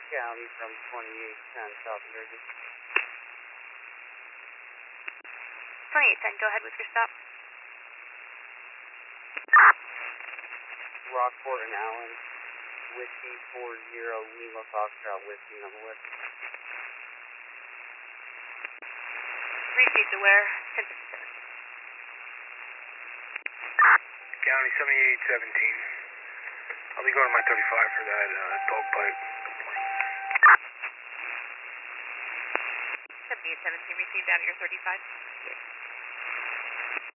County from 2810 South Jersey. 2810, go ahead with your stop. Rockport and Allen, Whiskey 40 Lima Foxtrot Whiskey number. Received aware, 1057. County 7817. I'll be going to my 35 for that dog bite. 7817, received out of your 35.